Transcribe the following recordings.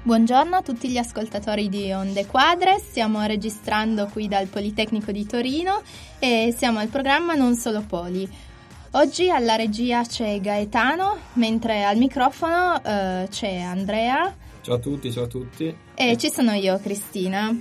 Buongiorno a tutti gli ascoltatori di Onde Quadre, stiamo registrando qui dal Politecnico di Torino e siamo al programma Non Solo Poli. Oggi alla regia c'è Gaetano, mentre al microfono c'è Andrea. Ciao a tutti. E ci sono io, Cristina.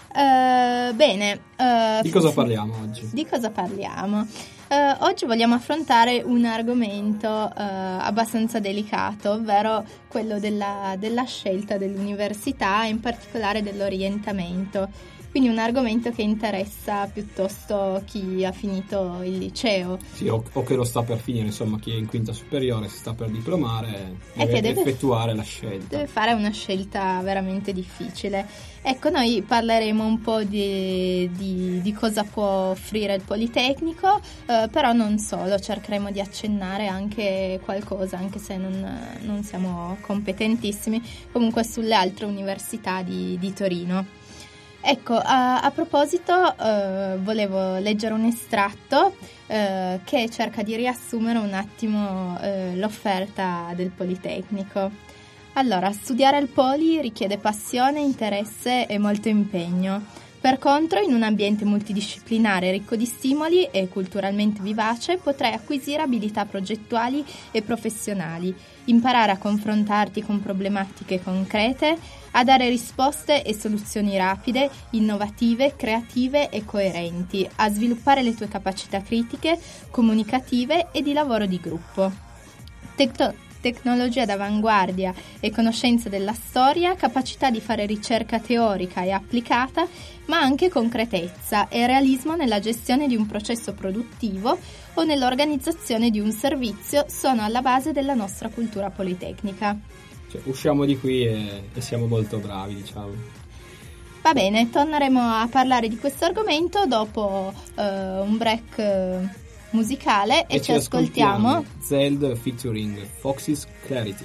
Di cosa parliamo oggi? Di cosa parliamo? Oggi vogliamo affrontare un argomento abbastanza delicato, ovvero quello della scelta dell'università e in particolare dell'orientamento. Quindi un argomento che interessa piuttosto chi ha finito il liceo. Sì, o che lo sta per finire, insomma, chi è in quinta superiore, si sta per diplomare e deve effettuare la scelta. Deve fare una scelta veramente difficile. Ecco, noi parleremo un po' di cosa può offrire il Politecnico, però non solo, cercheremo di accennare anche qualcosa, anche se non siamo competentissimi, comunque sulle altre università di Torino. Ecco, a proposito, volevo leggere un estratto che cerca di riassumere un attimo l'offerta del Politecnico. Allora, studiare al Poli richiede passione, interesse e molto impegno. Per contro, in un ambiente multidisciplinare ricco di stimoli e culturalmente vivace, potrai acquisire abilità progettuali e professionali, imparare a confrontarti con problematiche concrete, a dare risposte e soluzioni rapide, innovative, creative e coerenti, a sviluppare le tue capacità critiche, comunicative e di lavoro di gruppo. Tecnologia d'avanguardia e conoscenza della storia, capacità di fare ricerca teorica e applicata, ma anche concretezza e realismo nella gestione di un processo produttivo o nell'organizzazione di un servizio sono alla base della nostra cultura politecnica. Cioè, usciamo di qui e siamo molto bravi, diciamo. Va bene, torneremo a parlare di questo argomento dopo un break musicale e ci ascoltiamo Zeld featuring Foxy's Clarity.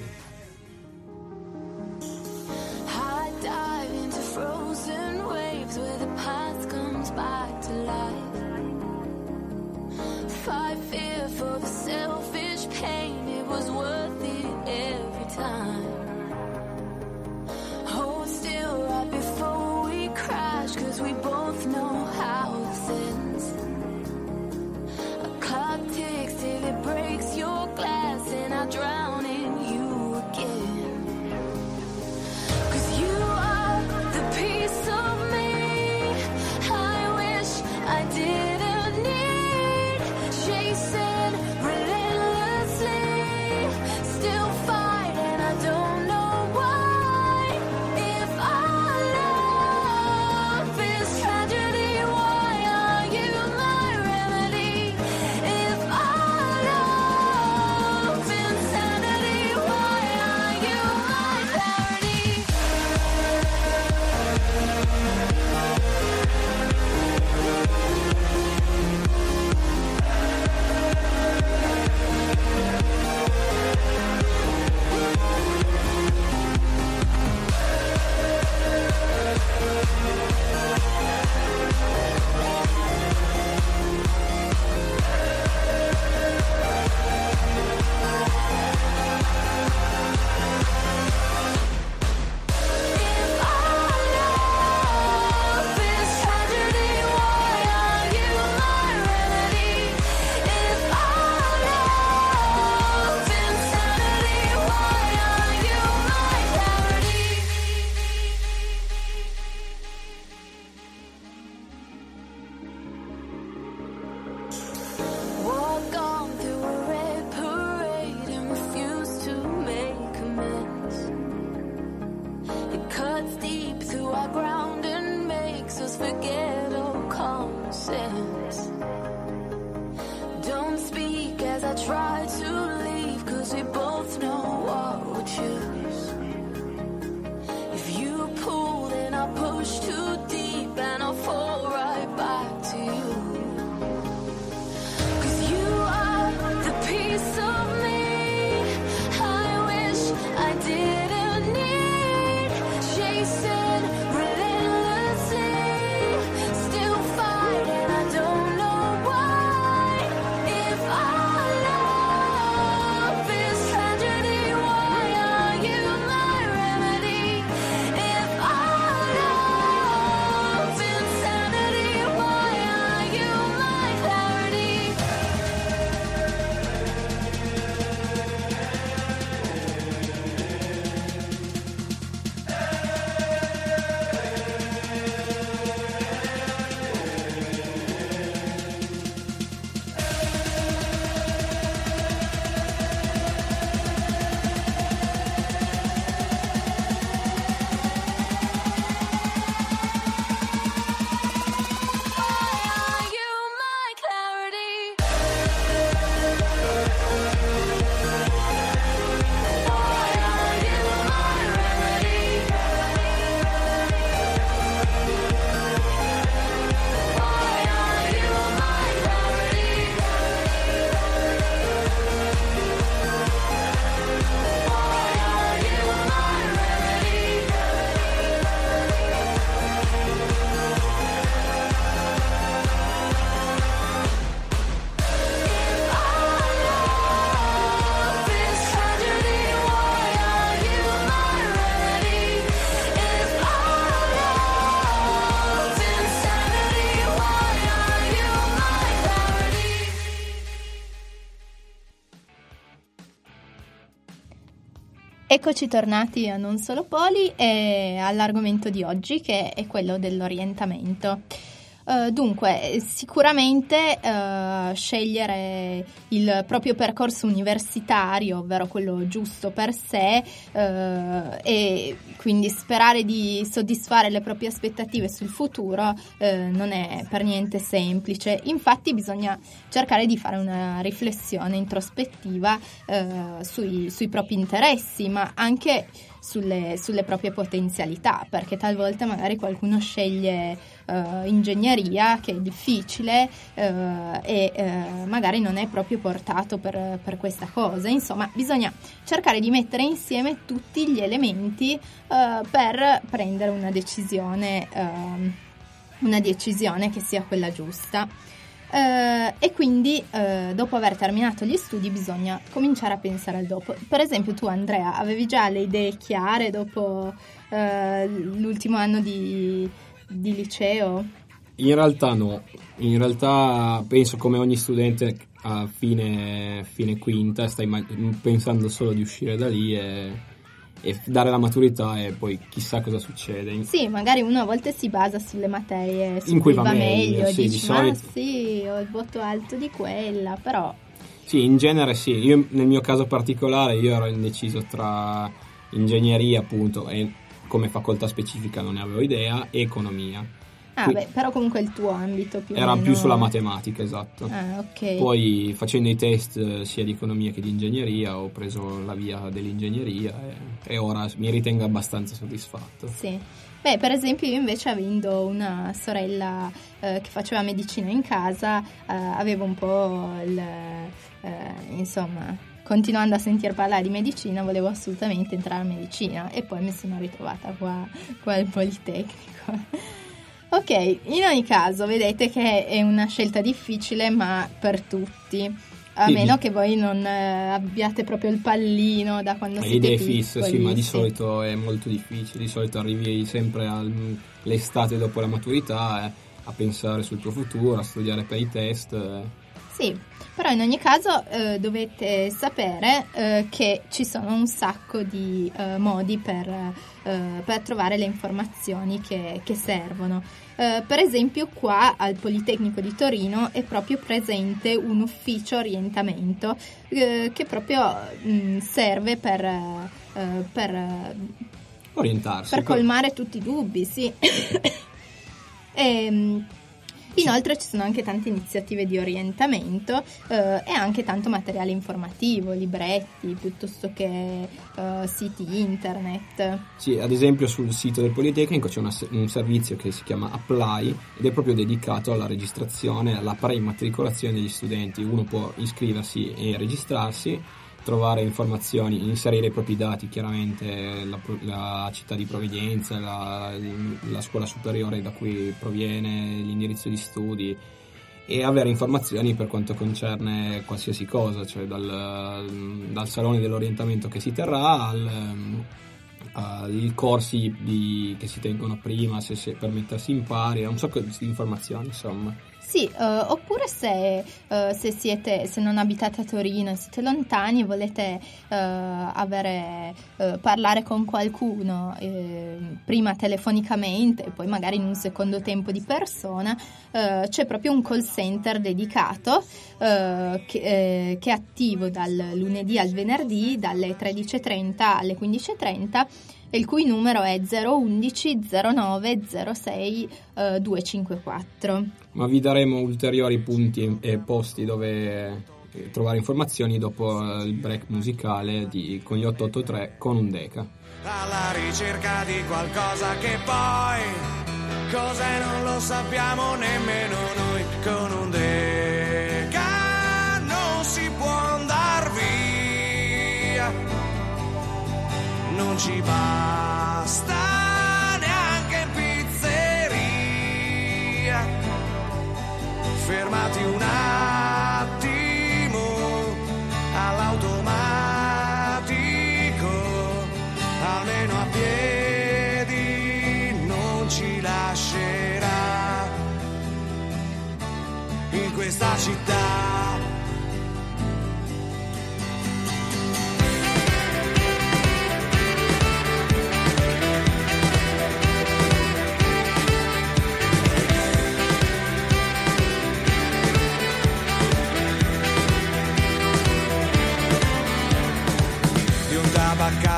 Drown in you again. Eccoci tornati a Non Solo Poli e all'argomento di oggi, che è quello dell'orientamento. Dunque, sicuramente scegliere il proprio percorso universitario, ovvero quello giusto per sé, e quindi sperare di soddisfare le proprie aspettative sul futuro non è per niente semplice. Infatti bisogna cercare di fare una riflessione introspettiva sui propri interessi, ma anche sulle proprie potenzialità, perché talvolta magari qualcuno sceglie ingegneria, che è difficile, e magari non è proprio portato per questa cosa. Insomma, bisogna cercare di mettere insieme tutti gli elementi per prendere una decisione che sia quella giusta. E quindi dopo aver terminato gli studi bisogna cominciare a pensare al dopo. Per esempio, tu, Andrea, avevi già le idee chiare dopo l'ultimo anno di liceo? In realtà no, in realtà penso come ogni studente a fine quinta stai pensando solo di uscire da lì e dare la maturità e poi chissà cosa succede. Sì, magari uno a volte si basa sulle materie su in cui va meglio, sì, dici, di solito. ma sì, ho il voto alto di quella, però... Sì, in genere sì. Io nel mio caso particolare io ero indeciso tra ingegneria, appunto, e come facoltà specifica non ne avevo idea, e economia. Però comunque il tuo ambito più o era meno... più sulla matematica, esatto. Ok. Poi facendo i test sia di economia che di ingegneria ho preso la via dell'ingegneria e ora mi ritengo abbastanza soddisfatto. Sì. Beh, per esempio io invece, avendo una sorella che faceva medicina in casa, avevo un po' insomma, continuando a sentir parlare di medicina, volevo assolutamente entrare a medicina e poi mi sono ritrovata qua al Politecnico. Ok, in ogni caso vedete che è una scelta difficile, ma per tutti, a meno che voi non abbiate proprio il pallino da quando siete idee piccoli. fisse, sì, ma di solito è molto difficile. Di solito arrivi sempre all'estate dopo la maturità a pensare sul tuo futuro, a studiare per i test. Sì, però in ogni caso dovete sapere che ci sono un sacco di modi per trovare le informazioni che servono. Per esempio qua al Politecnico di Torino è proprio presente un ufficio orientamento che proprio serve per orientarsi, per colmare tutti i dubbi, sì. Inoltre ci sono anche tante iniziative di orientamento e anche tanto materiale informativo, libretti, piuttosto che siti internet. Sì, ad esempio sul sito del Politecnico c'è un servizio che si chiama Apply ed è proprio dedicato alla registrazione, alla preimmatricolazione degli studenti. Uno può iscriversi e registrarsi, trovare informazioni, inserire i propri dati, chiaramente la città di provenienza, la scuola superiore da cui proviene, l'indirizzo di studi, e avere informazioni per quanto concerne qualsiasi cosa, cioè dal salone dell'orientamento che si terrà ai corsi che si tengono prima, se per mettersi in pari, un sacco di informazioni, insomma. Sì, oppure se non abitate a Torino e siete lontani e volete parlare con qualcuno prima telefonicamente e poi magari in un secondo tempo di persona, c'è proprio un call center dedicato che è attivo dal lunedì al venerdì dalle 13.30 alle 15.30, il cui numero è 011 09 06 254. Ma vi daremo ulteriori punti e posti dove trovare informazioni dopo il break musicale con gli 883 con un Deca. Alla ricerca di qualcosa che poi cos'è non lo sappiamo nemmeno noi. Con un Deca non si può andar via, non ci basta neanche in pizzeria. Fermati un attimo all'automatico, almeno a piedi non ci lascerà in questa città.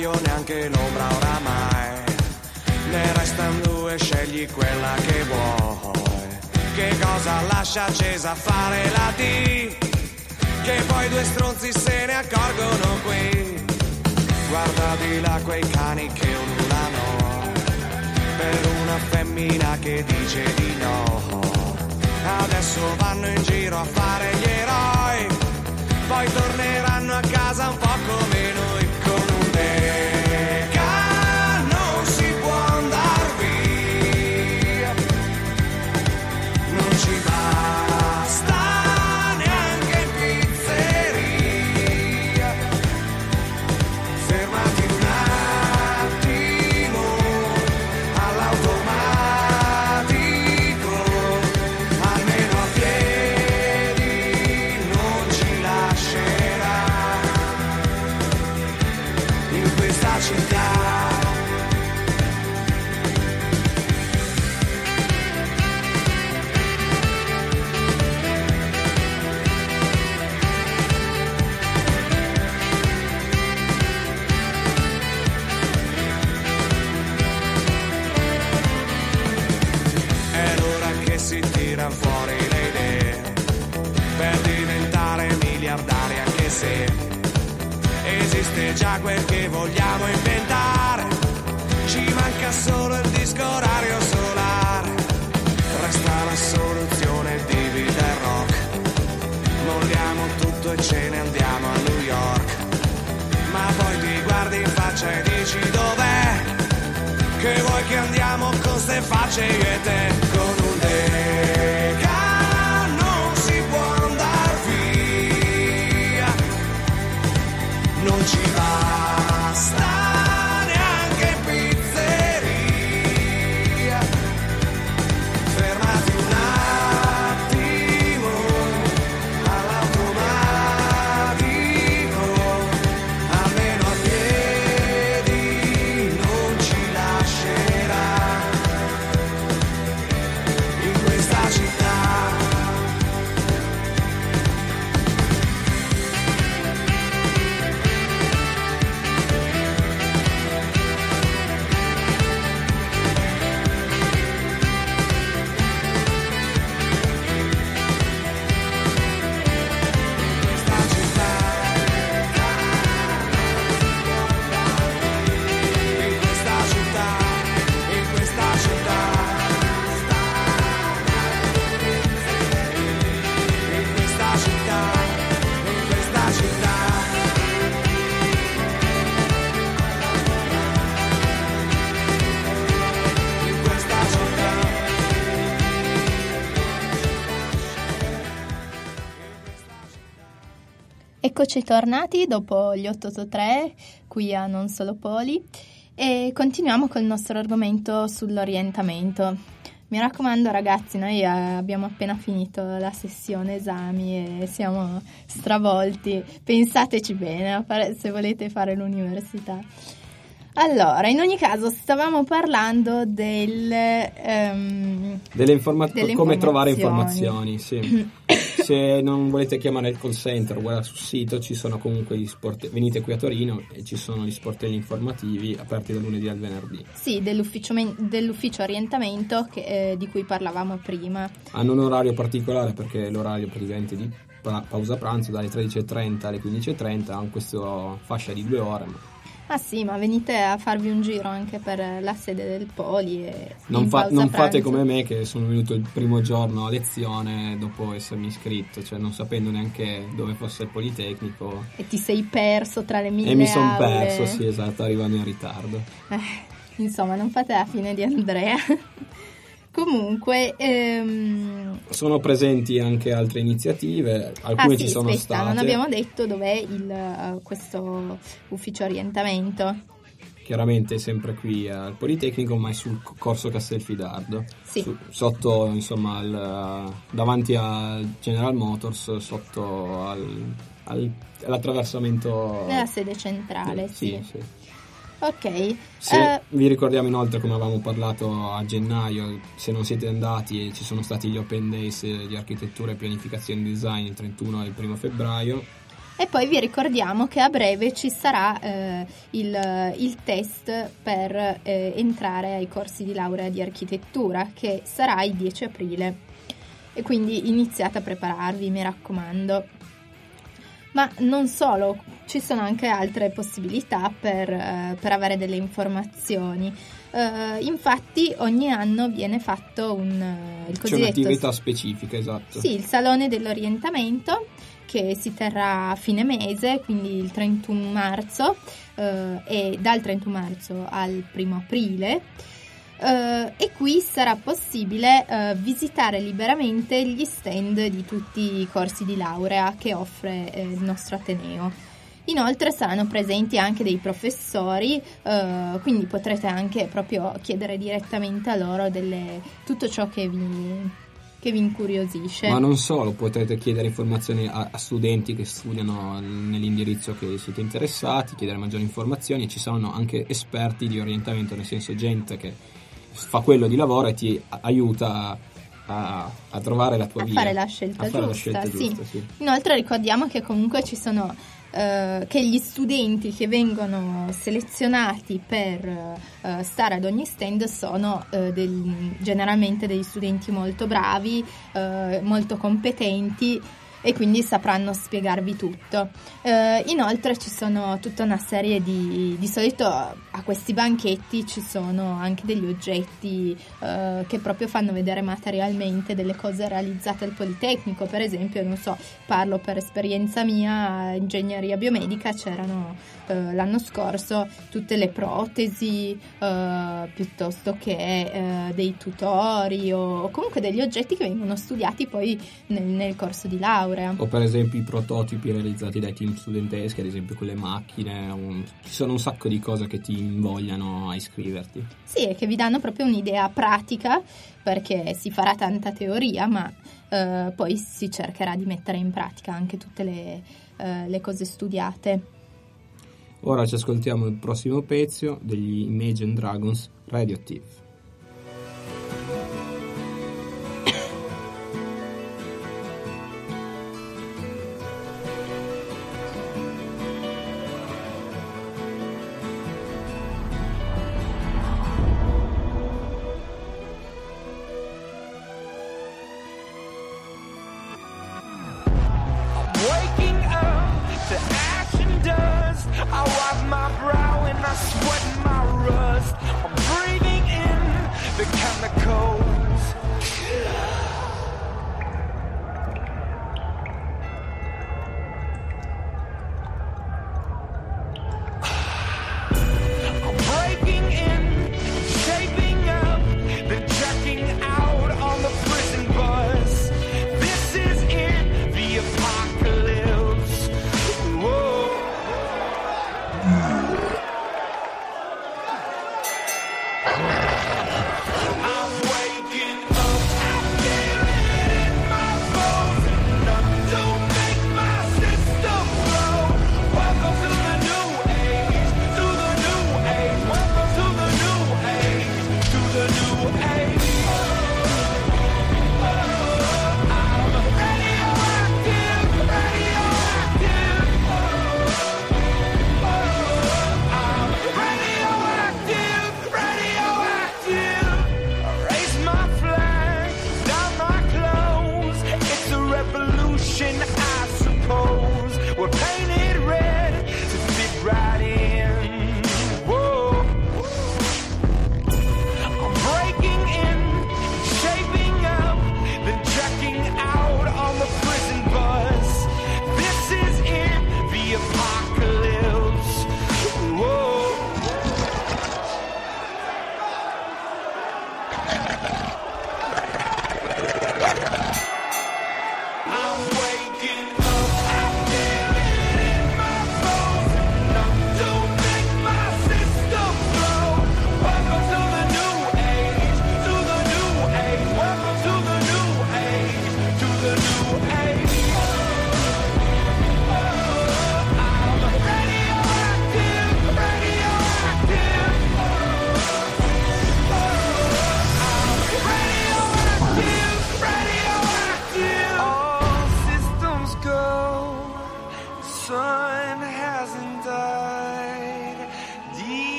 paio, neanche l'ombra oramai. Ne restano due, scegli quella che vuoi. Che cosa lascia accesa a fare la D? Che poi due stronzi se ne accorgono qui. Guarda di là quei cani che ululano per una femmina che dice di no. Adesso vanno in giro a fare gli eroi, poi torneranno a casa un po' come noi. Con un deca non si può andar via, non ci basta neanche in pizzeria. Fermati un attimo all'automatico, almeno a piedi non ci lascerà in questa città. È l'ora che si tirano fuori le idee per diventare miliardari, anche se esiste già quel che vogliamo inventare. Ci manca solo il disco orario solare. Resta la soluzione, il DVD del rock. Molliamo tutto e ce ne andiamo a New York. Ma poi ti guardi in faccia e dici dov'è? Che vuoi che andiamo con ste facce io e te? Con un deca non si può andar via, non ci basta neanche in pizzeria. Fermati un attimo all'automatico, almeno a piedi non ci lascerà in questa città. Eccoci tornati dopo gli 883 qui a Non Solo Poli e continuiamo col nostro argomento sull'orientamento. Mi raccomando ragazzi, noi abbiamo appena finito la sessione esami e siamo stravolti, pensateci bene se volete fare l'università. Allora, in ogni caso stavamo parlando delle come trovare informazioni, sì. Se non volete chiamare il call center, guarda sul sito, ci sono comunque gli venite qui a Torino e ci sono gli sportelli informativi aperti dal lunedì al venerdì. Sì, dell'ufficio orientamento di cui parlavamo prima. Hanno un orario particolare perché è l'orario praticamente di pausa pranzo dalle 13:30 alle 15:30, hanno questa fascia di 2 ore. Ah sì, ma venite a farvi un giro anche per la sede del Poli e non fate come me che sono venuto il primo giorno a lezione dopo essermi iscritto, cioè non sapendo neanche dove fosse il Politecnico. E ti sei perso tra le 1000 e mi sono aule. perso, sì, esatto, arrivando in ritardo. Insomma, non fate la fine di Andrea. Comunque sono presenti anche altre iniziative, alcune ci sono state. Non abbiamo detto dov'è questo ufficio orientamento. Chiaramente sempre qui al Politecnico, ma è sul corso Castelfidardo, sì. Sotto, insomma, davanti al General Motors, sotto all'attraversamento della sede centrale, sì. Ok. Vi ricordiamo inoltre, come avevamo parlato a gennaio, se non siete andati, ci sono stati gli Open Days di architettura e pianificazione design il 31 e il 1 febbraio. E poi vi ricordiamo che a breve ci sarà il test per entrare ai corsi di laurea di architettura, che sarà il 10 aprile. E quindi iniziate a prepararvi, mi raccomando. Ma non solo, ci sono anche altre possibilità per avere delle informazioni. Infatti ogni anno viene fatto il cosiddetto... C'è un'attività specifica, esatto. Sì, il Salone dell'Orientamento, che si terrà a fine mese, quindi il 31 marzo, e dal 31 marzo al 1 aprile. E qui sarà possibile visitare liberamente gli stand di tutti i corsi di laurea che offre il nostro Ateneo. Inoltre saranno presenti anche dei professori, quindi potrete anche proprio chiedere direttamente a loro tutto ciò che vi incuriosisce. Ma non solo, potete chiedere informazioni a studenti che studiano nell'indirizzo che siete interessati, chiedere maggiori informazioni. Ci saranno anche esperti di orientamento, nel senso gente che fa quello di lavoro e ti aiuta a trovare la tua via, fare la scelta giusta, sì. Inoltre ricordiamo che comunque ci sono che gli studenti che vengono selezionati per stare ad ogni stand sono generalmente degli studenti molto bravi, molto competenti, e quindi sapranno spiegarvi tutto. Inoltre ci sono tutta una serie di solito a questi banchetti ci sono anche degli oggetti che proprio fanno vedere materialmente delle cose realizzate al Politecnico. Per esempio, non so, parlo per esperienza mia, ingegneria biomedica, c'erano l'anno scorso tutte le protesi, piuttosto che dei tutori o comunque degli oggetti che vengono studiati poi nel corso di laurea. O per esempio i prototipi realizzati dai team studenteschi, ad esempio con le macchine. Ci sono un sacco di cose che ti invogliano a iscriverti. Sì, e che vi danno proprio un'idea pratica, perché si farà tanta teoria, ma poi si cercherà di mettere in pratica anche tutte le cose studiate. Ora ci ascoltiamo il prossimo pezzo degli Imagine Dragons, Radioactive.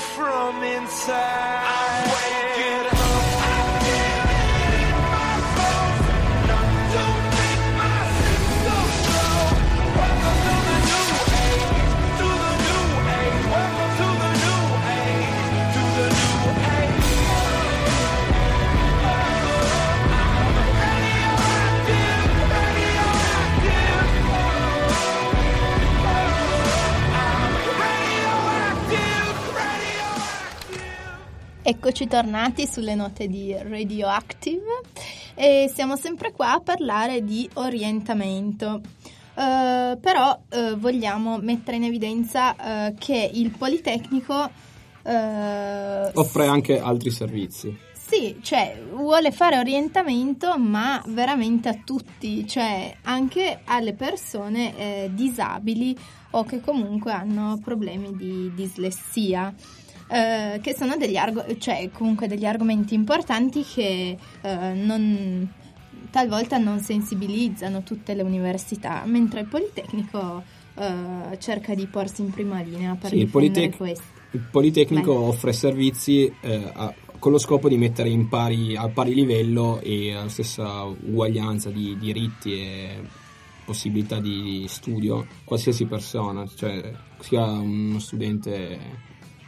from inside. I'm waking up. Eccoci tornati sulle note di Radioactive e siamo sempre qua a parlare di orientamento. Però vogliamo mettere in evidenza che il Politecnico offre anche altri servizi. Sì, cioè vuole fare orientamento, ma veramente a tutti, cioè anche alle persone disabili o che comunque hanno problemi di dislessia. Che sono degli argomenti importanti che talvolta non sensibilizzano tutte le università, mentre il Politecnico cerca di porsi in prima linea per difendere questo. Il Politecnico offre servizi con lo scopo di mettere a pari livello e alla stessa uguaglianza di diritti e possibilità di studio qualsiasi persona, cioè sia uno studente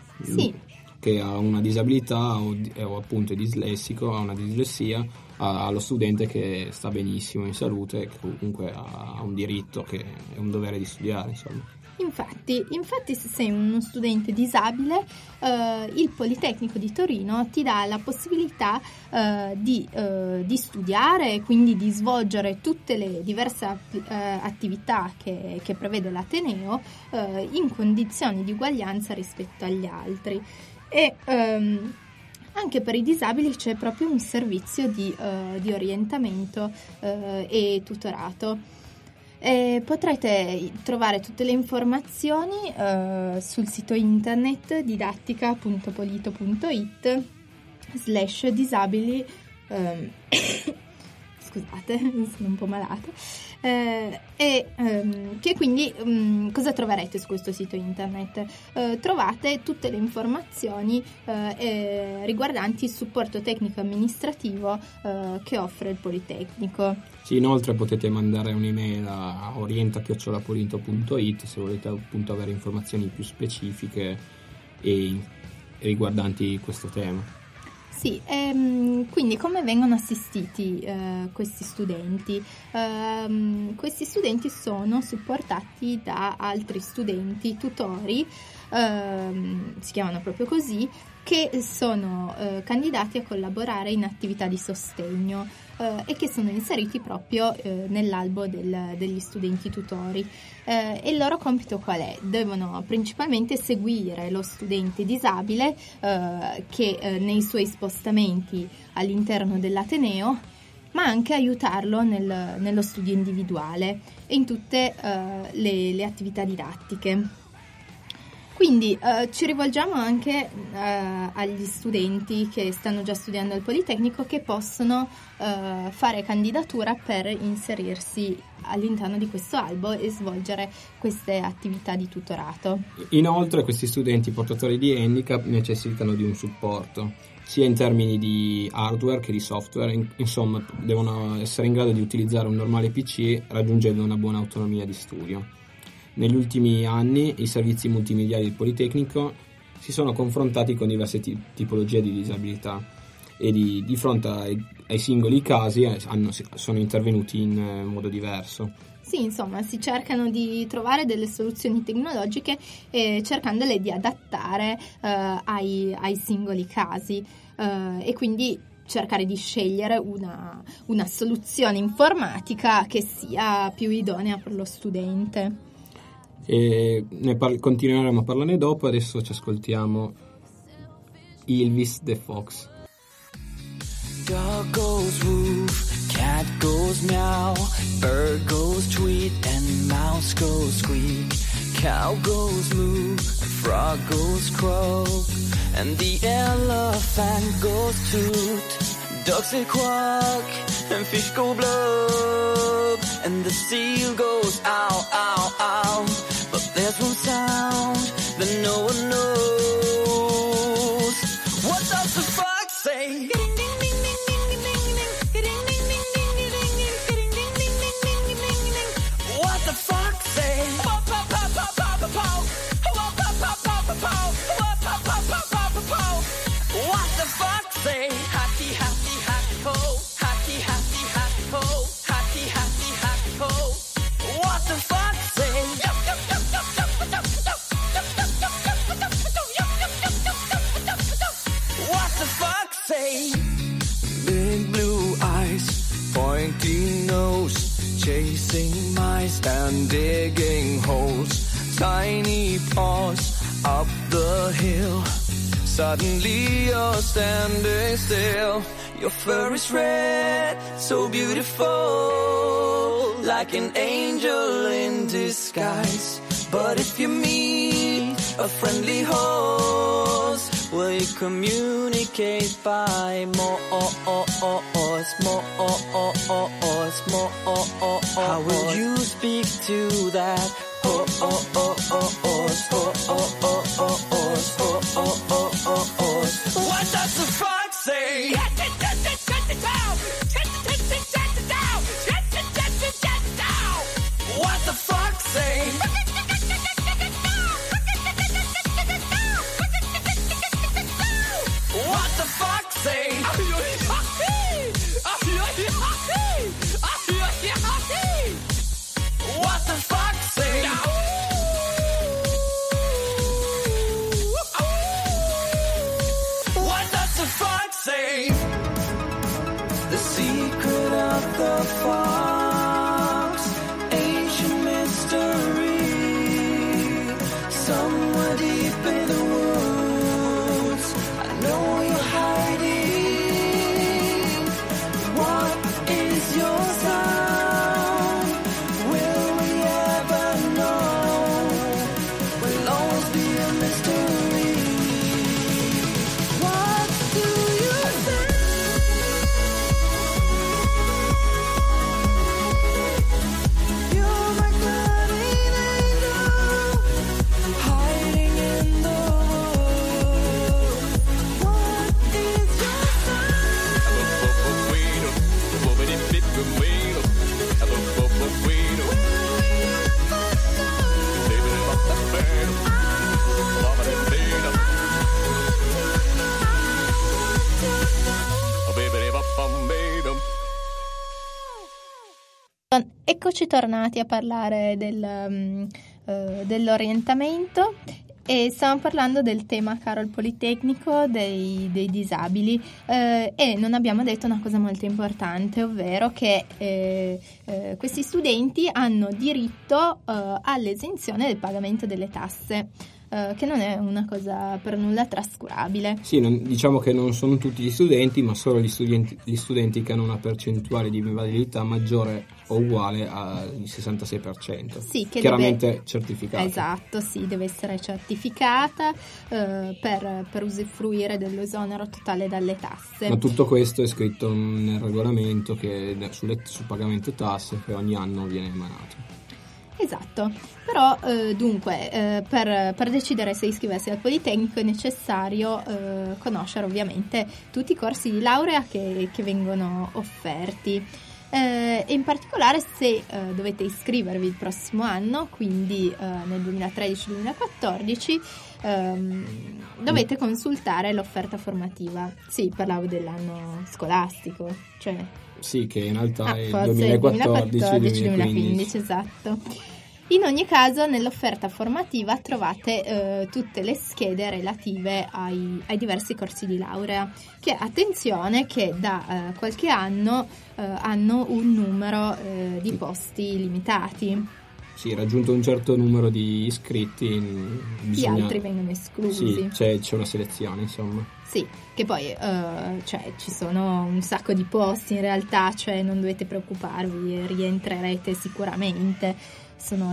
che ha una disabilità o appunto è dislessico, ha una dislessia, allo studente che sta benissimo in salute e che comunque ha un diritto, che è un dovere di studiare, insomma. Infatti se sei uno studente disabile, il Politecnico di Torino ti dà la possibilità di studiare e quindi di svolgere tutte le diverse attività che prevede l'Ateneo in condizioni di uguaglianza rispetto agli altri. E anche per i disabili c'è proprio un servizio di orientamento e tutorato. Potrete trovare tutte le informazioni sul sito internet didattica.polito.it/disabili scusate, sono un po' malata. Che quindi cosa troverete su questo sito internet? Trovate tutte le informazioni riguardanti il supporto tecnico amministrativo che offre il Politecnico. Sì, inoltre potete mandare un'email a orienta@polito.it se volete appunto avere informazioni più specifiche e riguardanti questo tema. Sì, quindi come vengono assistiti questi studenti? Questi studenti sono supportati da altri studenti, tutori, si chiamano proprio così, che sono candidati a collaborare in attività di sostegno e che sono inseriti proprio nell'albo degli studenti tutori. E il loro compito qual è? Devono principalmente seguire lo studente disabile che nei suoi spostamenti all'interno dell'Ateneo, ma anche aiutarlo nello studio individuale e in tutte le attività didattiche. Quindi ci rivolgiamo anche agli studenti che stanno già studiando al Politecnico, che possono fare candidatura per inserirsi all'interno di questo albo e svolgere queste attività di tutorato. Inoltre questi studenti portatori di handicap necessitano di un supporto, sia in termini di hardware che di software, insomma devono essere in grado di utilizzare un normale PC raggiungendo una buona autonomia di studio. Negli ultimi anni i servizi multimediali del Politecnico si sono confrontati con diverse tipologie di disabilità e di fronte ai singoli casi sono intervenuti in modo diverso. Sì, insomma, si cercano di trovare delle soluzioni tecnologiche cercandole di adattare ai singoli casi e quindi cercare di scegliere una soluzione informatica che sia più idonea per lo studente. E continueremo a parlarne dopo. Adesso ci ascoltiamo Elvis the Fox. Dog goes woof, cat goes meow, bird goes tweet, and mouse goes squeak. Cow goes moo, frog goes croak, and the elephant goes toot. Ducks say quack, and fish go blub, and the seal goes ow, ow, ow. But there's one sound that no one knows. say? Big blue eyes, pointy nose, chasing mice and digging holes. Tiny paws up the hill. Suddenly you're standing still. Your fur is red, so beautiful, like an angel in disguise. But if you meet a friendly horse, will you communicate by more? How will you speak to that horse? What does the fox say? What the fox say? What the fox say? What the fox say? What does the fox say? The secret of the fox, ancient mystery, somewhere deep in the woods. I know you're hiding. What is your sound? Will we ever know? Will always be a mystery. What do you say? You're my guardian angel, hiding in the woods. What is your Eccoci tornati a parlare dell'orientamento e stiamo parlando del tema caro al Politecnico dei disabili e non abbiamo detto una cosa molto importante, ovvero che questi studenti hanno diritto all'esenzione del pagamento delle tasse. Che non è una cosa per nulla trascurabile. Sì, diciamo che non sono tutti gli studenti, ma solo gli studenti che hanno una percentuale di invalidità maggiore o uguale al 66%. Sì, che chiaramente certificata. Esatto, sì, deve essere certificata per usufruire dell'esonero totale dalle tasse. Ma tutto questo è scritto nel regolamento sul pagamento tasse che ogni anno viene emanato. Esatto, però dunque per decidere se iscriversi al Politecnico è necessario conoscere ovviamente tutti i corsi di laurea che vengono offerti e in particolare se dovete iscrivervi il prossimo anno, quindi nel 2013-2014 dovete consultare l'offerta formativa. Sì, parlavo dell'anno scolastico, cioè... Sì, che in realtà è il forse 2014-2015. Esatto. In ogni caso, nell'offerta formativa trovate tutte le schede relative ai diversi corsi di laurea, che attenzione che da qualche anno hanno un numero di posti limitati. Sì, raggiunto un certo numero di iscritti, Gli altri vengono esclusi. Sì, c'è una selezione, insomma. Sì, che poi ci sono un sacco di posti in realtà, cioè non dovete preoccuparvi, rientrerete sicuramente. Sono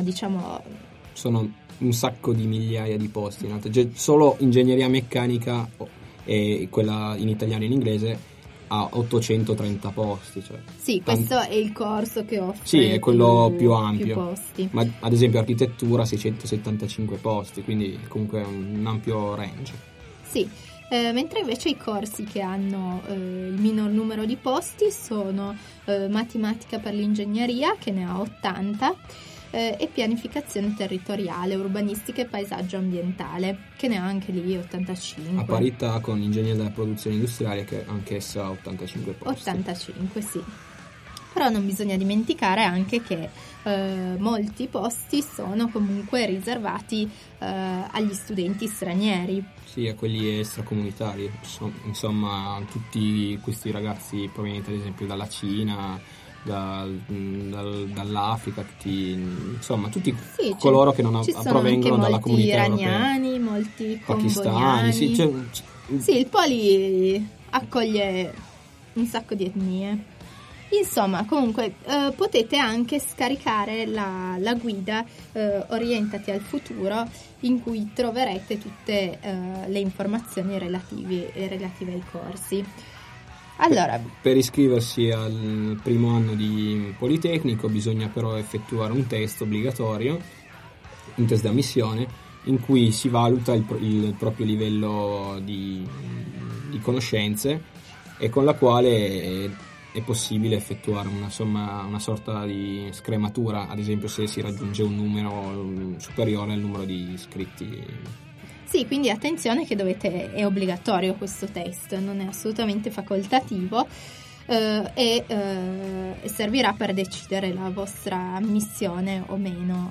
un sacco di migliaia di posti in realtà. Solo ingegneria meccanica e quella in italiano e in inglese ha 830 posti, cioè. Sì, questo è il corso che offre. Sì, è quello più ampio. Più posti. Ma ad esempio architettura 675 posti, quindi comunque è un ampio range. Sì, mentre invece i corsi che hanno il minor numero di posti sono matematica per l'ingegneria, che ne ha 80, e pianificazione territoriale, urbanistica e paesaggio ambientale, che ne ha anche lì 85. A parità con ingegneria della produzione industriale, che anch'essa ha 85 posti. 85, sì. Però non bisogna dimenticare anche che molti posti sono comunque riservati agli studenti stranieri. Sì, a quelli extracomunitari, insomma tutti questi ragazzi provenienti ad esempio dalla Cina, dall'Africa, tutti sì, coloro che non provengono dalla comunità europea. Iraniani, molti pakistani, sì, sì, il Poli accoglie un sacco di etnie. Insomma, comunque potete anche scaricare la guida Orientati al futuro, in cui troverete tutte le informazioni relative ai corsi. Allora, per iscriversi al primo anno di Politecnico bisogna però effettuare un test obbligatorio, un test d'ammissione, in cui si valuta il proprio livello di conoscenze e con la quale è possibile effettuare una sorta di scrematura, ad esempio se si raggiunge un numero superiore al numero di iscritti. Sì, quindi attenzione che è obbligatorio questo test, non è assolutamente facoltativo e servirà per decidere la vostra ammissione o meno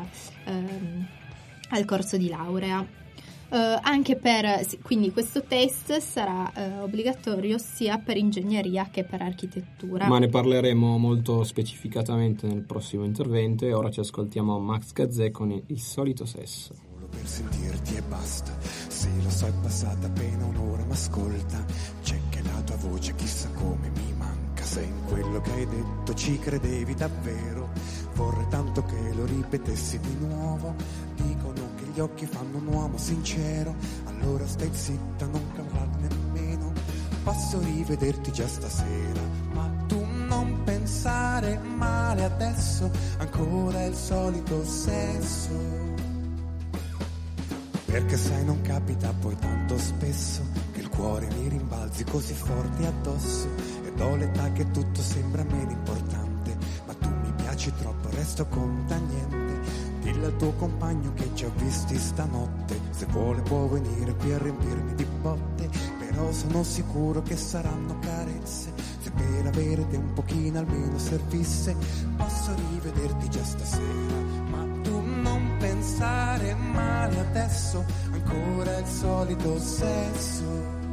al corso di laurea. Quindi questo test sarà obbligatorio sia per ingegneria che per architettura. Ma ne parleremo molto specificatamente nel prossimo intervento e ora ci ascoltiamo Max Gazzè con Il solito sesso. Per sentirti e basta, sì lo so è passata appena un'ora ma ascolta, c'è che la tua voce chissà come mi manca, se in quello che hai detto ci credevi davvero, vorrei tanto che lo ripetessi di nuovo, dicono che gli occhi fanno un uomo sincero, allora stai zitta non parlarne nemmeno, posso rivederti già stasera, ma tu non pensare male adesso, ancora il solito sesso. Perché sai non capita poi tanto spesso che il cuore mi rimbalzi così forte addosso ed ho l'età che tutto sembra meno importante, ma tu mi piaci troppo, resto conta niente. Dillo al tuo compagno che ci ho visti stanotte, se vuole può venire qui a riempirmi di botte, però sono sicuro che saranno carezze, se per avere te un pochino almeno servisse, posso rivederti già stasera, ma tu non pensare male adesso, ancora il solito sesso.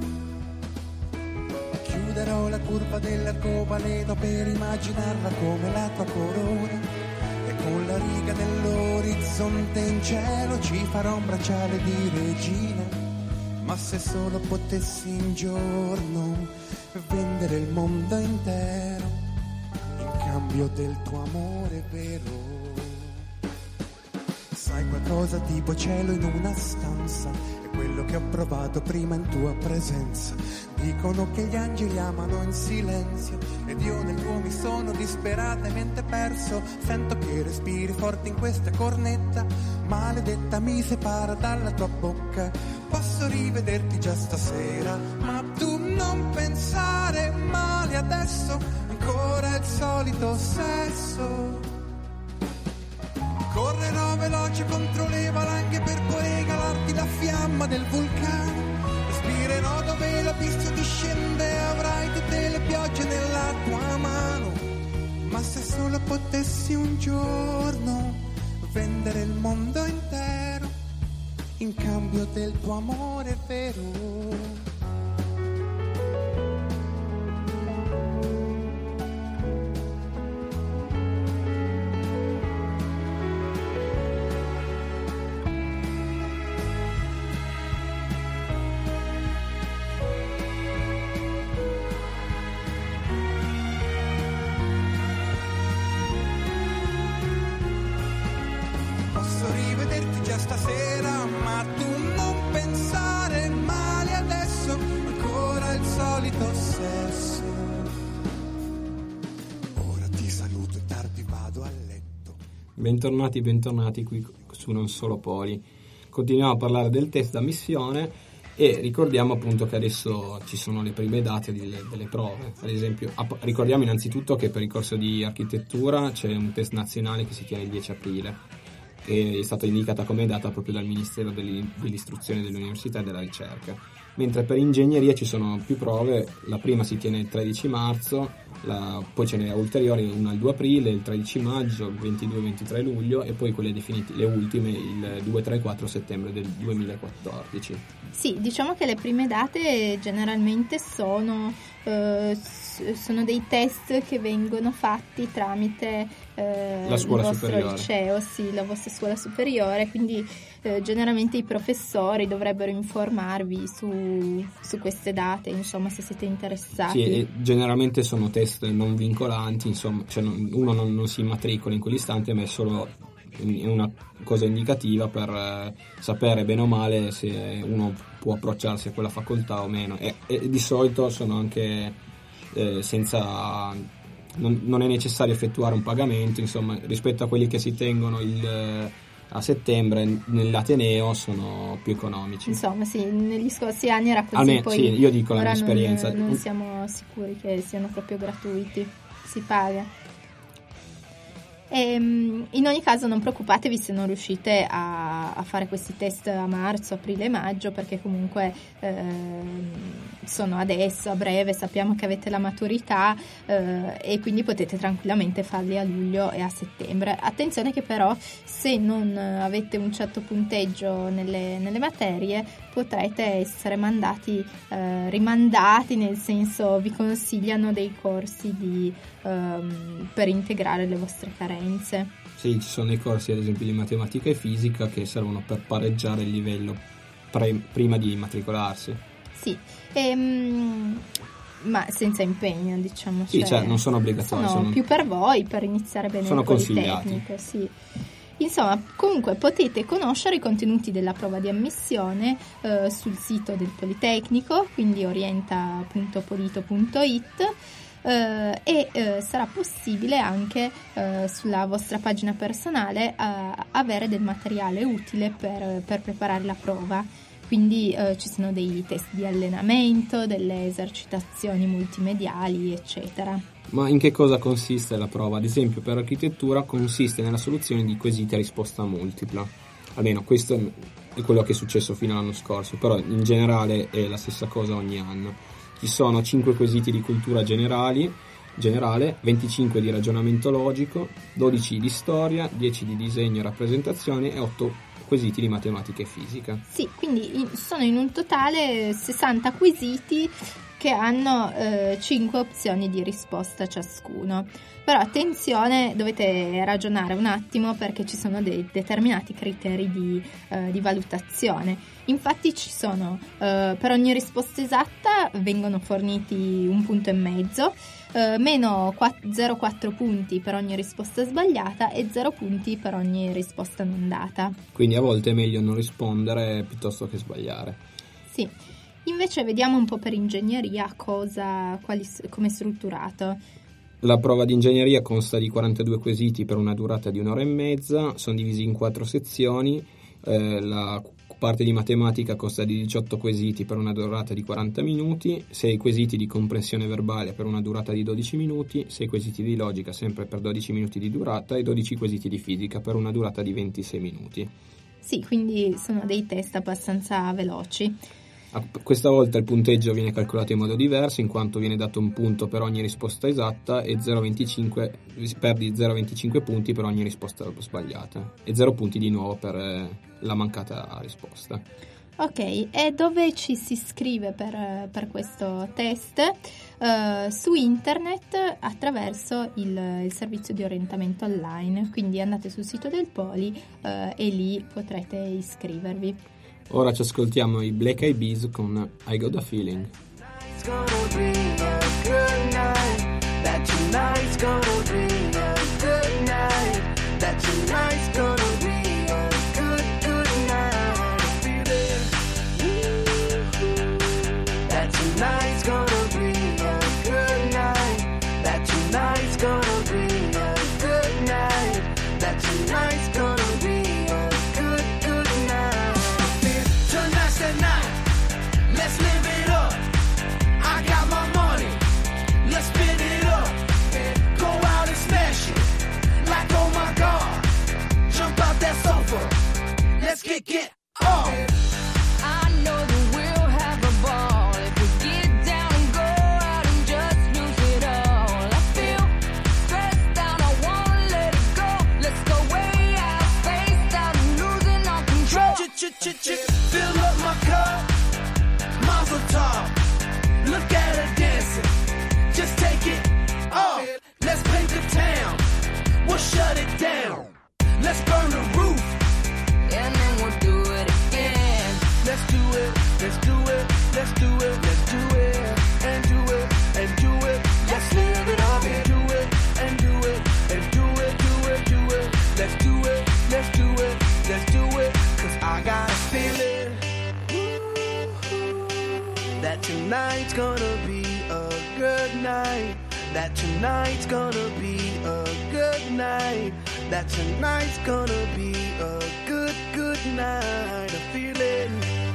Chiuderò la curva dell'arcobaleno per immaginarla come la tua corona e con la riga dell'orizzonte in cielo ci farò un bracciale di regina, ma se solo potessi un giorno vendere il mondo intero in cambio del tuo amore vero. Sai qualcosa tipo cielo in una stanza, è quello che ho provato prima in tua presenza. Dicono che gli angeli amano in silenzio ed io nel tuo mi sono disperatamente perso. Sento che respiri forte in questa cornetta, maledetta mi separa dalla tua bocca. Posso rivederti già stasera, ma tu non pensare male adesso, ancora il solito sesso. Correrò veloce contro le valanghe per poi regalarti la fiamma del vulcano. Respirerò dove l'abisso discende e avrai tutte le piogge nella tua mano. Ma se solo potessi un giorno vendere il mondo intero in cambio del tuo amore vero. Stasera, ma tu non pensare male adesso, ancora il solito sesso. Ora ti saluto e tardi vado a letto. Bentornati qui su Non Solo Poli. Continuiamo a parlare del test d'ammissione e ricordiamo appunto che adesso ci sono le prime date delle prove. Ad esempio, ricordiamo innanzitutto che per il corso di architettura c'è un test nazionale che si tiene il 10 aprile. Che è stata indicata come data proprio dal Ministero dell'Istruzione, dell'Università e della Ricerca, mentre per ingegneria ci sono più prove. La prima si tiene il 13 marzo, poi ce n'è ulteriori, una il 2 aprile, il 13 maggio, il 22-23 luglio e poi quelle le ultime il 2, 3 e 4 settembre del 2014. Sì, diciamo che le prime date generalmente sono dei test che vengono fatti tramite la scuola il vostro superiore. liceo, sì, la vostra scuola superiore, quindi generalmente i professori dovrebbero informarvi su queste date, insomma, se siete interessati. Sì, e generalmente sono test non vincolanti, insomma, cioè uno non si immatricola in quell'istante, ma è solo una cosa indicativa per sapere bene o male se uno può approcciarsi a quella facoltà o meno, e di solito sono anche senza, non è necessario effettuare un pagamento, insomma, rispetto a quelli che si tengono a settembre nell'Ateneo sono più economici. Insomma, sì, negli scorsi anni era così. Almeno, poi sì, io dico la ora mia esperienza. non siamo sicuri che siano proprio gratuiti, si paga. In ogni caso non preoccupatevi se non riuscite a fare questi test a marzo, aprile e maggio, perché comunque sono adesso, a breve, sappiamo che avete la maturità e quindi potete tranquillamente farli a luglio e a settembre. Attenzione che però se non avete un certo punteggio nelle materie potrete essere rimandati, nel senso vi consigliano dei corsi per integrare le vostre carenze. Sì, ci sono dei corsi ad esempio di matematica e fisica che servono per pareggiare il livello prima di immatricolarsi. Sì, ma senza impegno, diciamo. Sì, cioè non sono obbligatori. Sono più per voi, per iniziare bene il Politecnico, sì. Insomma, comunque potete conoscere i contenuti della prova di ammissione sul sito del Politecnico, quindi orienta.polito.it, e sarà possibile anche sulla vostra pagina personale avere del materiale utile per preparare la prova. Quindi ci sono dei test di allenamento, delle esercitazioni multimediali, eccetera. Ma in che cosa consiste la prova? Ad esempio, per architettura consiste nella soluzione di quesiti a risposta multipla. Almeno questo è quello che è successo fino all'anno scorso, però in generale è la stessa cosa ogni anno. Ci sono 5 quesiti di cultura generale, 25 di ragionamento logico, 12 di storia, 10 di disegno e rappresentazione e 8 quesiti di matematica e fisica. Sì, quindi sono in un totale 60 quesiti che hanno 5 opzioni di risposta ciascuno. Però attenzione, dovete ragionare un attimo perché ci sono dei determinati criteri di valutazione. Infatti ci sono, per ogni risposta esatta vengono forniti 1,5 punti, meno 0,4 punti per ogni risposta sbagliata e 0 punti per ogni risposta non data. Quindi a volte è meglio non rispondere piuttosto che sbagliare. Sì. Invece vediamo un po' per ingegneria come è strutturato. La prova di ingegneria consta di 42 quesiti per una durata di 1 ora e mezza, sono divisi in 4 sezioni. La parte di matematica consta di 18 quesiti per una durata di 40 minuti, 6 quesiti di comprensione verbale per una durata di 12 minuti, 6 quesiti di logica sempre per 12 minuti di durata e 12 quesiti di fisica per una durata di 26 minuti. Sì, quindi sono dei test abbastanza veloci. Questa volta il punteggio viene calcolato in modo diverso, in quanto viene dato un punto per ogni risposta esatta e perdi 0,25 punti per ogni risposta sbagliata e 0 punti di nuovo per la mancata risposta. Ok, e dove ci si iscrive per questo test? Su internet attraverso il servizio di orientamento online, quindi andate sul sito del Poli e lì potrete iscrivervi. Ora ci ascoltiamo i Black Eyed Peas con I Got a Feeling. It's gonna be a good night. That tonight's gonna be a good night. That tonight's gonna be a good night. Feel it. That tonight's gonna be a good night. That tonight's gonna be a good night. That tonight's gonna be a good night. Tonight's the night. Let's live it up. I got my money. Let's spin it up. Go out and smash it. Like, oh my God. Jump out that sofa. Let's get on. I know that we'll have a ball. let's do it, let's do it, and do it, and do it. Let's live it up and do it, and do it, and do it, do it, do it. Let's do it, let's do it, let's do it. 'Cause I got a feeling that tonight's gonna be a good night. That tonight's gonna be a good night. That tonight's gonna be a good, good night. A feeling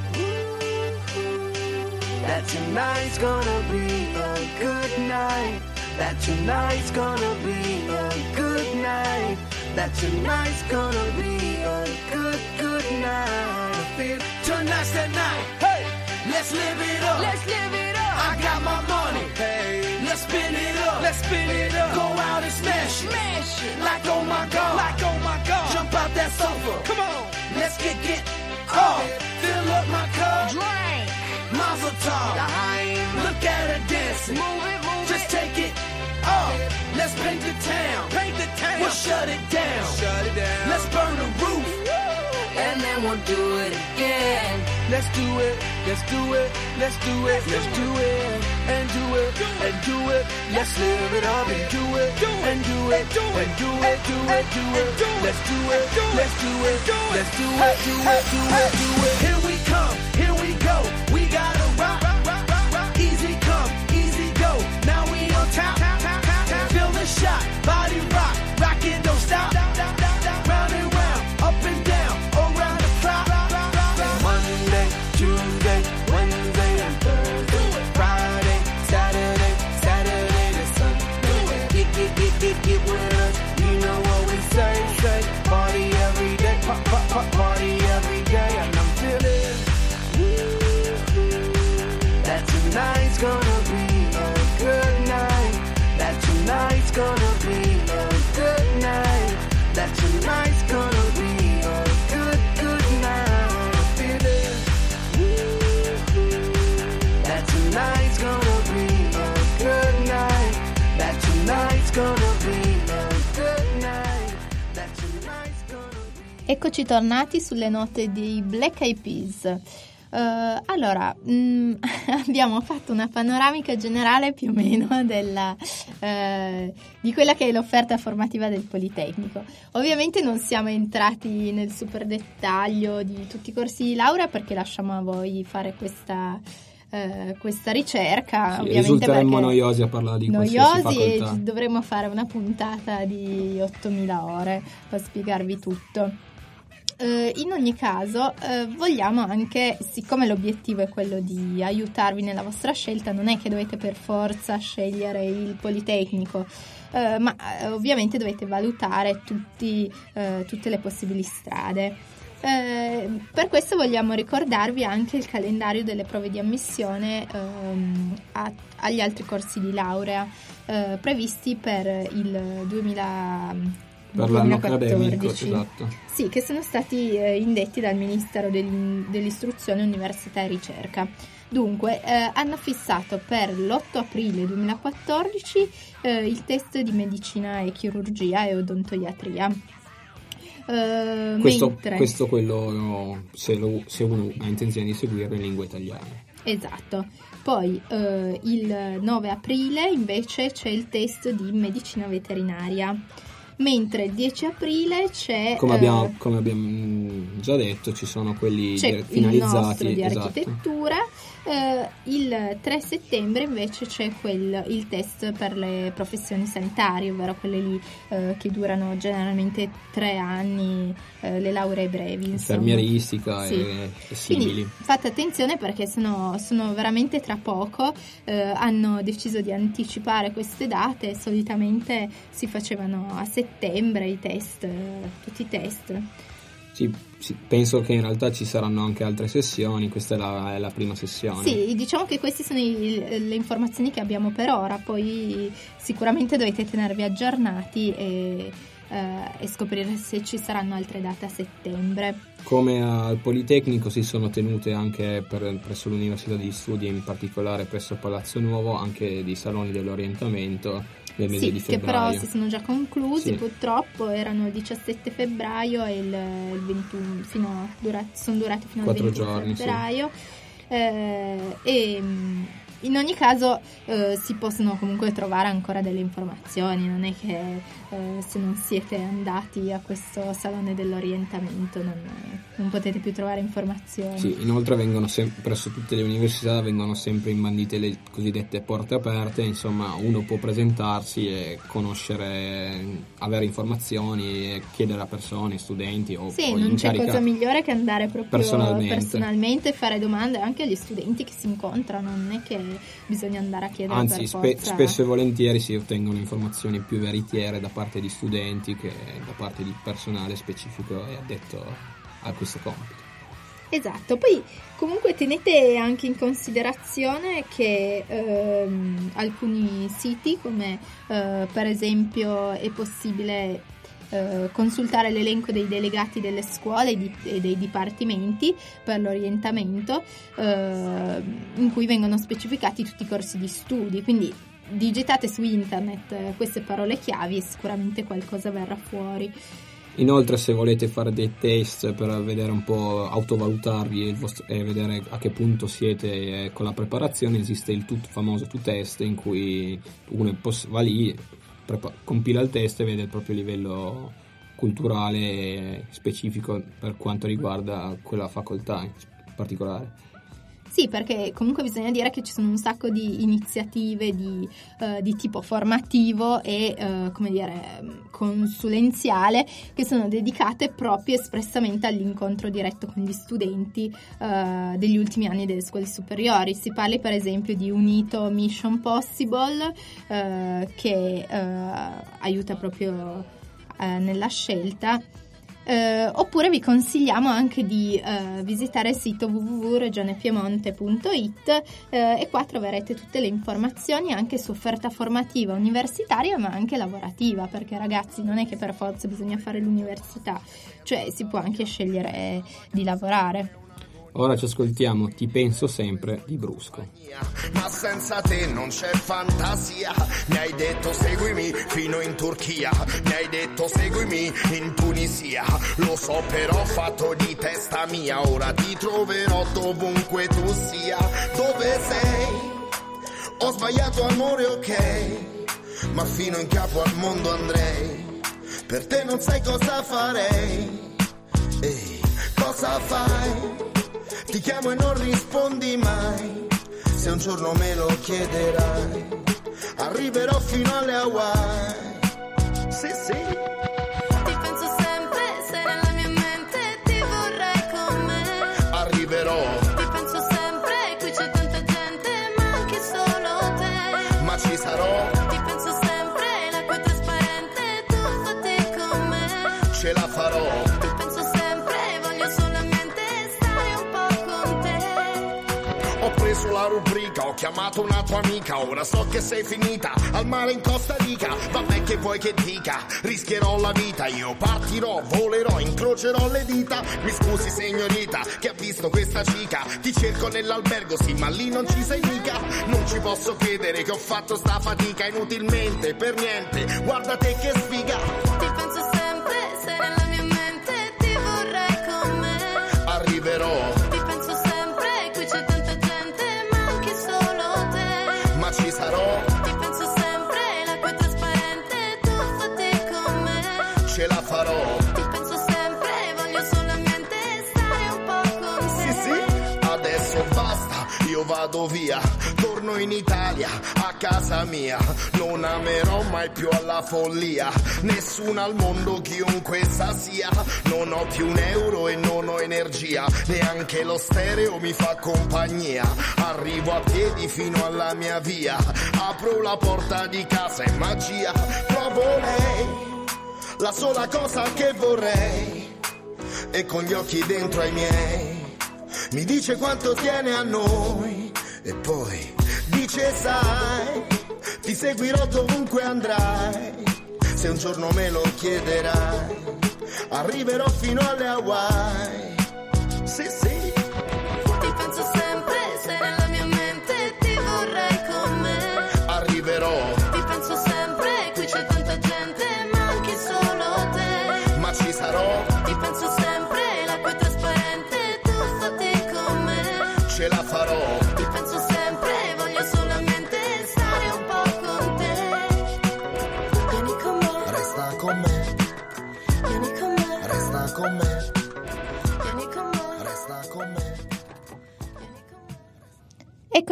that tonight's gonna be a good night. That tonight's gonna be a good night. That tonight's gonna be a good, good night. I feel tonight's the night. Hey, let's live it up. Let's live it up. I got my money. Hey, let's spin it up. Let's spin it up. Go out and smash it. Smash it. Like oh my God. Like oh my God. Jump out that sofa. Come on. Let's get off. Fill up my cup. Drink. Mazel tov. Look at her dancing. Move it, move just it. Take it off. Let's paint the town. Paint the town. We'll shut it down. Shut it down. Let's burn the roof. And then we'll do it again. Let's do it. Let's do it. Let's do it. Let's do it. And do it. And do it. Let's live it up and do it. And do it. And do it. Do it. Do it. Let's do it. Let's do it. Let's do it. Do it. Do it. Do it. Here we come. Here we go. We gotta rock. Easy come. Easy go. Now we on top. Feel the shot. Body rock. Rock it. Don't stop. Round and round. Up and down. Around the clock. Monday, Tuesday, Wednesday, and Thursday. Friday, Saturday, Saturday to Sunday. Get with us. You know what we say. Party every day. Party every day. And I'm feeling that tonight's gonna be a good night. That tonight's gonna be a good night. That tonight's gonna be a good, good night. I feel it. That tonight's gonna be a good night. That tonight's gonna be a good night. That tonight's gonna be. Eccoci tornati sulle note dei Black Eyed Peas. Allora, abbiamo fatto una panoramica generale più o meno di quella che è l'offerta formativa del Politecnico. Ovviamente non siamo entrati nel super dettaglio di tutti i corsi di laurea perché lasciamo a voi fare questa ricerca. Sì, risulteremmo noiosi a parlare di qualsiasi facoltà. E dovremmo fare una puntata di 8.000 ore per spiegarvi tutto. In ogni caso vogliamo anche, siccome l'obiettivo è quello di aiutarvi nella vostra scelta, non è che dovete per forza scegliere il Politecnico, ma ovviamente dovete valutare tutte le possibili strade. Per questo vogliamo ricordarvi anche il calendario delle prove di ammissione agli altri corsi di laurea previsti per il 2014. Per l'anno accademico, esatto. Sì, che sono stati indetti dal Ministero dell'Istruzione, Università e Ricerca. Dunque, hanno fissato per l'8 aprile 2014 il test di medicina e chirurgia e odontoiatria. Questo quello se uno ha intenzione di seguire in lingua italiana. Esatto. Poi il 9 aprile invece c'è il test di medicina veterinaria. Mentre il 10 aprile c'è come abbiamo già detto, ci sono quelli finalizzati di architettura. Il 3 settembre invece c'è il test per le professioni sanitarie, ovvero quelle lì che durano generalmente 3 anni, le lauree brevi, infermieristica e simili. Quindi fate attenzione perché sono veramente tra poco. Hanno deciso di anticipare queste date. Solitamente si facevano a settembre i test, tutti i test. Sì, penso che in realtà ci saranno anche altre sessioni, questa è la prima sessione. Sì, diciamo che queste sono le informazioni che abbiamo per ora, poi sicuramente dovete tenervi aggiornati e scoprire se ci saranno altre date a settembre. Come al Politecnico si sono tenute anche presso l'Università degli Studi, in particolare presso Palazzo Nuovo, anche dei saloni dell'orientamento del mese di febbraio. Che però si sono già conclusi, sì. Purtroppo erano il 17 febbraio e il 21 sono durati fino al 4 20 giorni, febbraio. sì. e in ogni caso si possono comunque trovare ancora delle informazioni, non è che se non siete andati a questo salone dell'orientamento non potete più trovare informazioni. Sì, inoltre presso tutte le università vengono sempre imbandite le cosiddette porte aperte, insomma uno può presentarsi e conoscere, avere informazioni e chiedere a persone, studenti o sì, non c'è cosa migliore che andare proprio personalmente e fare domande anche agli studenti che si incontrano, non è che bisogna andare a chiedere. Anzi, per forza. spesso e volentieri si ottengono informazioni più veritiere da parte di studenti che da parte di personale specifico e addetto a questo compito. Esatto, poi comunque tenete anche in considerazione che alcuni siti come per esempio è possibile consultare l'elenco dei delegati delle scuole e dei dipartimenti per l'orientamento in cui vengono specificati tutti i corsi di studi, quindi digitate su internet queste parole chiavi e sicuramente qualcosa verrà fuori. Inoltre, se volete fare dei test per vedere un po', autovalutarvi e vedere a che punto siete con la preparazione, esiste il famoso TUTEST in cui uno va lì, compila il test e vede il proprio livello culturale specifico per quanto riguarda quella facoltà in particolare. Sì, perché comunque bisogna dire che ci sono un sacco di iniziative di tipo formativo e come dire consulenziale che sono dedicate proprio espressamente all'incontro diretto con gli studenti degli ultimi anni delle scuole superiori. Si parla per esempio di Unito Mission Possible che aiuta proprio nella scelta. Oppure vi consigliamo anche di visitare il sito www.regionepiemonte.it e qua troverete tutte le informazioni anche su offerta formativa universitaria ma anche lavorativa, perché ragazzi non è che per forza bisogna fare l'università, cioè si può anche scegliere di lavorare. Ora ci ascoltiamo Ti penso sempre di Brusco. Ma senza te non c'è fantasia. Mi hai detto seguimi fino in Turchia, mi hai detto seguimi in Tunisia. Lo so però fatto di testa mia, ora ti troverò dovunque tu sia. Dove sei? Ho sbagliato amore, ok, ma fino in capo al mondo andrei. Per te non sai cosa farei. Ehi, cosa fai? Ti chiamo e non rispondi mai. Se un giorno me lo chiederai, arriverò fino alle Hawaii. Sì, sì. Ti penso sempre, sei nella mia mente, ti vorrei con me. Arriverò. Ti penso sempre, qui c'è tanta gente, ma anche solo te. Ma ci sarò. Ti penso sempre, l'acqua è trasparente, tu fatti con me. Ce la farò. Ti penso sempre, voglio solamente stare un po' con te. Ho preso la rubrica, ho chiamato una tua amica, ora so che sei finita al mare in Costa Rica. Vabbè che vuoi che dica, rischierò la vita, io partirò, volerò, incrocerò le dita. Mi scusi signorita, che ha visto questa cica, ti cerco nell'albergo, sì ma lì non ci sei mica. Non ci posso credere che ho fatto sta fatica inutilmente, per niente, guarda te che sfiga. Ti penso sempre, sei nella mia mente, ti vorrei con me. Arriverò. Ti penso sempre, qui c'è tanta gente, ma anche solo te. Ma ci sarò. Ti penso sempre, l'acqua è trasparente, tu fatti con me. Ce la farò. Ti penso sempre, voglio solamente stare un po' con te. Sì, sì, adesso basta, io vado via, torno in Italia, a casa mia. Non amerò mai più alla follia nessuno al mondo, chiunque essa sia. Non ho più un euro e non ho energia, neanche lo stereo mi fa compagnia. Arrivo a piedi fino alla mia via, apro la porta di casa e magia. Provo lei, la sola cosa che vorrei, e con gli occhi dentro ai miei mi dice quanto tiene a noi. E poi dice sai, ti seguirò dovunque andrai. Se un giorno me lo chiederai, arriverò fino alle Hawaii. Sì, sì. Ti penso sempre, sei nella mia mente, ti vorrei con me. Arriverò. Ti penso sempre, qui c'è tanta gente, ma anche solo te. Ma ci sarò. Ti penso sempre, l'acqua è trasparente, tu fatti con me. Ce la farò.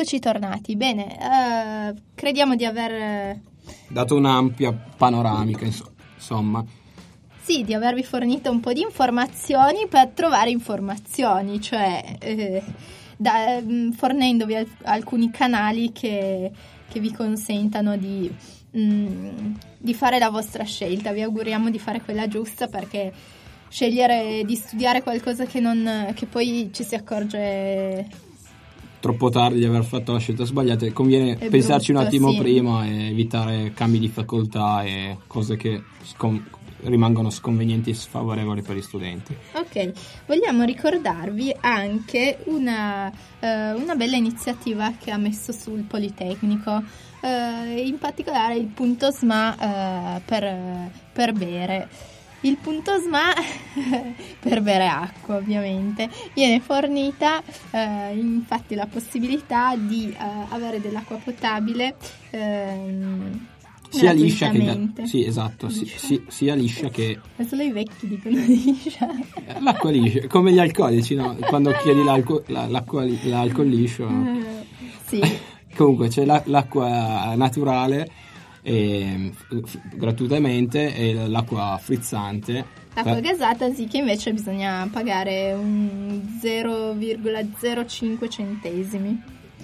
eccoci tornati. Bene, crediamo di aver dato un'ampia panoramica, insomma. Sì, di avervi fornito un po' di informazioni per trovare informazioni, cioè fornendovi alcuni canali che vi consentano di fare la vostra scelta. Vi auguriamo di fare quella giusta, perché scegliere di studiare qualcosa che poi ci si accorge troppo tardi di aver fatto la scelta sbagliata, conviene pensarci un attimo prima e evitare cambi di facoltà e cose che rimangono sconvenienti e sfavorevoli per gli studenti. Ok, vogliamo ricordarvi anche una bella iniziativa che ha messo sul Politecnico, in particolare il punto SMA per bere. Il punto SMA per bere acqua, ovviamente, viene fornita infatti la possibilità di avere dell'acqua potabile sia liscia che sì, esatto, sia liscia che solo i vecchi dicono liscia. L'acqua liscia, come gli alcolici, no? Quando chiedi l'alcol liscio. Sì. Comunque c'è l'acqua naturale gratuitamente e l'acqua frizzante. L'acqua gasata sì, che invece bisogna pagare un 0,05 centesimi.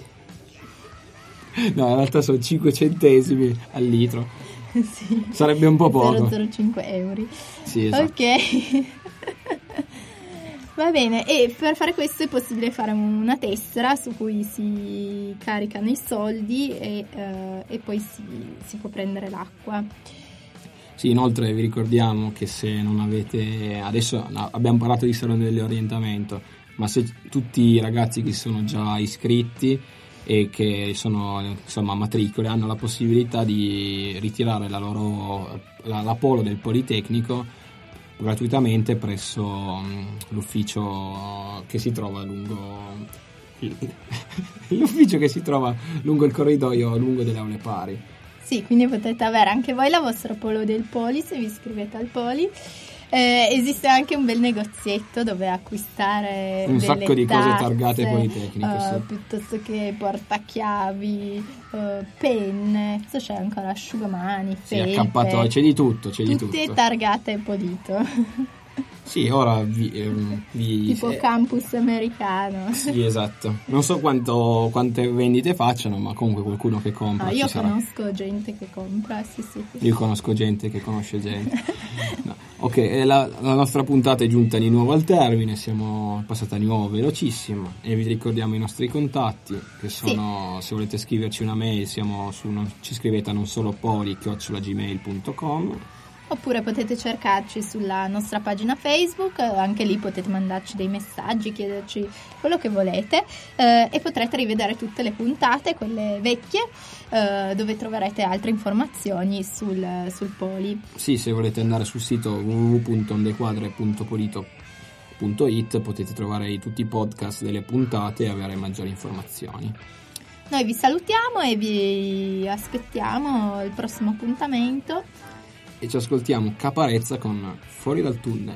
No, in realtà sono 5 centesimi al litro. Sì. Sarebbe un po' poco. 0,05 euro. Sì, esatto. Ok. Va bene, e per fare questo è possibile fare una tessera su cui si caricano i soldi e poi si può prendere l'acqua. Sì, inoltre vi ricordiamo che se non avete... Adesso abbiamo parlato di salone dell'orientamento, ma se tutti i ragazzi che sono già iscritti e che sono insomma matricole hanno la possibilità di ritirare la polo del Politecnico gratuitamente presso l'ufficio che si trova lungo il corridoio lungo delle aule pari. Sì, quindi potete avere anche voi la vostra polo del Poli se vi iscrivete al Poli. Esiste anche un bel negozietto dove acquistare un sacco di cose tazze, targate politecniche, sì. Piuttosto che portachiavi, penne, c'è ancora asciugamani, felpe, accappatoi, c'è di tutto. Tutte targate Polito. Sì, ora tipo campus americano. Sì, esatto. Non so quante vendite facciano, ma comunque qualcuno che compra. Io conosco gente che compra, sì. Io conosco gente che conosce gente. No. Ok, la nostra puntata è giunta di nuovo al termine, siamo passata di nuovo velocissimo e vi ricordiamo i nostri contatti che sono, se volete scriverci una mail, ci scrivete a nonsolopoli@gmail.com. Oppure potete cercarci sulla nostra pagina Facebook, anche lì potete mandarci dei messaggi, chiederci quello che volete e potrete rivedere tutte le puntate, quelle vecchie, dove troverete altre informazioni sul Poli. Sì, se volete andare sul sito www.ondequadre.polito.it potete trovare tutti i podcast delle puntate e avere maggiori informazioni. Noi vi salutiamo e vi aspettiamo al prossimo appuntamento. E ci ascoltiamo Caparezza con Fuori dal tunnel.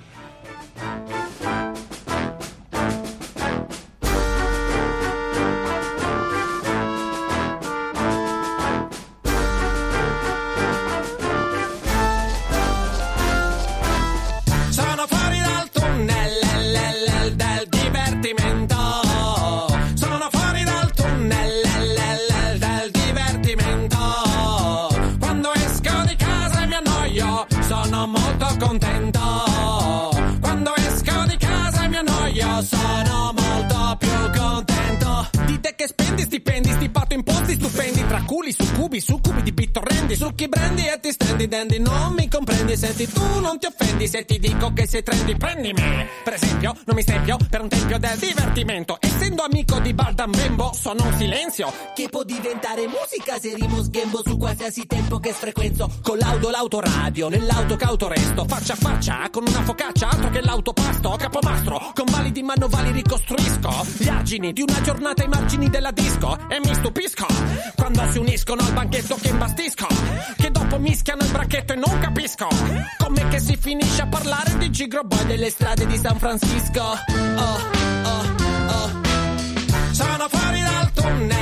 Sono fuori dal tunnel del divertimento. Sono fuori dal tunnel del divertimento. Quando esco di casa mi annoio, sono molto contento. Quando esco di casa mi annoio, sono molto più contento. Di te che spendi stipendi, stipato imposti stupendi, tra culi, succubi, succubi di bittorrendi, succhi brendi e ti stendi dandy. Non mi comprendi, senti tu non ti offendi se ti dico che sei trendy, prendimi. Per esempio, non mi stempio per un tempio del divertimento. Essendo amico di Bardam Bembo, sono un silenzio che può diventare musica se rimo sghembo su qualsiasi tempo che sfrequenzo. Con l'autoradio, nell'auto che autoresto, faccia a faccia con una focaccia, altro che l'autopasto. Capomastro, con validi manovali ricostruisco gli argini di una giornata ai margini della disco e mi stupisco quando si uniscono al banchetto che imbastisco, che dopo mischiano il bracchetto e non capisco com'è che si finisce a parlare di Gigro Boy delle strade di San Francisco. Sono fuori dal tunnel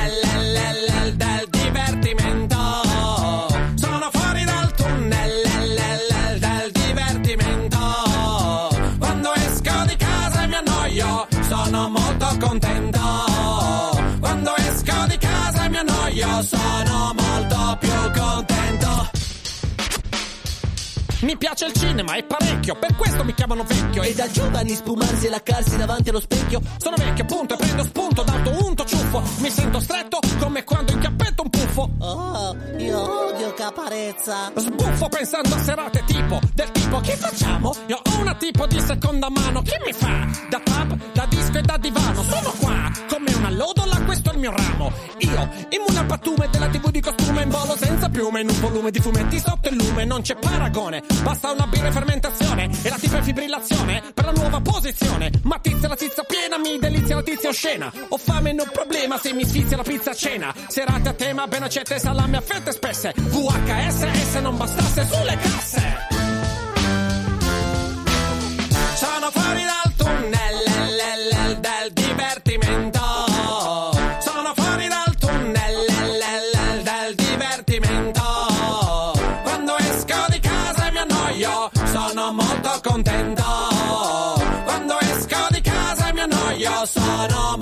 annoio sono molto più contento. Mi piace il cinema e parecchio, per questo mi chiamano vecchio. E da giovani spumarsi e laccarsi davanti allo specchio. Sono vecchio appunto e prendo spunto da unto ciuffo. Mi sento stretto come quando inchiappetto un puffo. Oh, io odio Caparezza. Sbuffo pensando a serate tipo, del tipo che facciamo? Io ho una tipo di seconda mano, chi mi fa? Da pub, da disco e da divano. Sono qua, come una lodola, questo è il mio ramo. Io, immune al pattume della TV di costume, in volo senza piume, in un volume di fumetti sotto il lume. Non c'è paragone, basta una birra e fermentazione e la tipa è fibrillazione per la nuova posizione. Ma tizia la tizia piena, mi delizia la tizia oscena. Ho fame, non problema se mi sfizia la pizza a cena. Serate a tema, ben accette, salame a fette spesse. VHS, non bastasse sulle casse. Sono fuori dal tunnel del divertimento. Sono fuori dal tunnel del divertimento. Quando esco di casa e mi annoio sono molto contento. Quando esco di casa e mi annoio sono